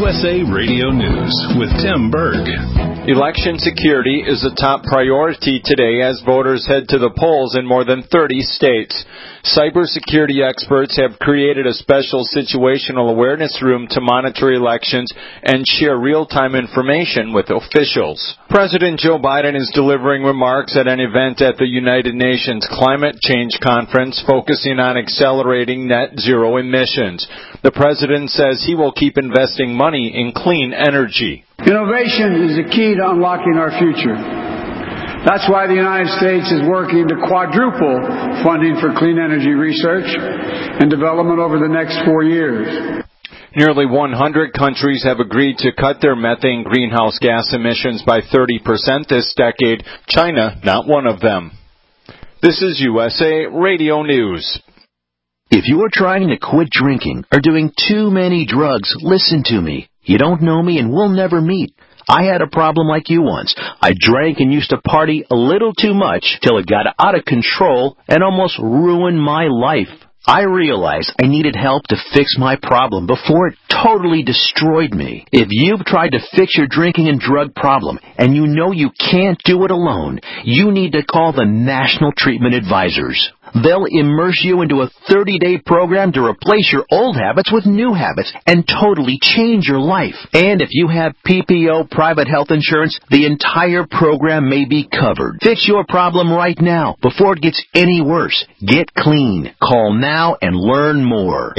USA Radio News with Tim Berg. Election security is a top priority today as voters head to the polls in more than 30 states. Cybersecurity experts have created a special situational awareness room to monitor elections and share real-time information with officials. President Joe Biden is delivering remarks at an event at the United Nations Climate Change Conference focusing on accelerating net zero emissions. The president says he will keep investing money in clean energy. Innovation is the key to unlocking our future. That's why the United States is working to quadruple funding for clean energy research and development over the next 4 years. Nearly 100 countries have agreed to cut their methane greenhouse gas emissions by 30% this decade. China, not one of them. This is USA Radio News. If you are trying to quit drinking or doing too many drugs, listen to me. You don't know me and we'll never meet. I had a problem like you once. I drank and used to party a little too much till it got out of control and almost ruined my life. I realized I needed help to fix my problem before it totally destroyed me. If you've tried to fix your drinking and drug problem and you know you can't do it alone, you need to call the National Treatment Advisors. They'll immerse you into a 30-day program to replace your old habits with new habits and totally change your life. And if you have PPO private health insurance, the entire program may be covered. Fix your problem right now before it gets any worse. Get clean. Call now and learn more.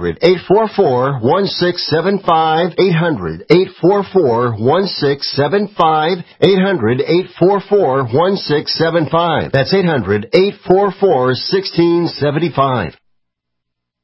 800-844-1675. 800-844-1675. 800-844-1675. That's 800-844-1675.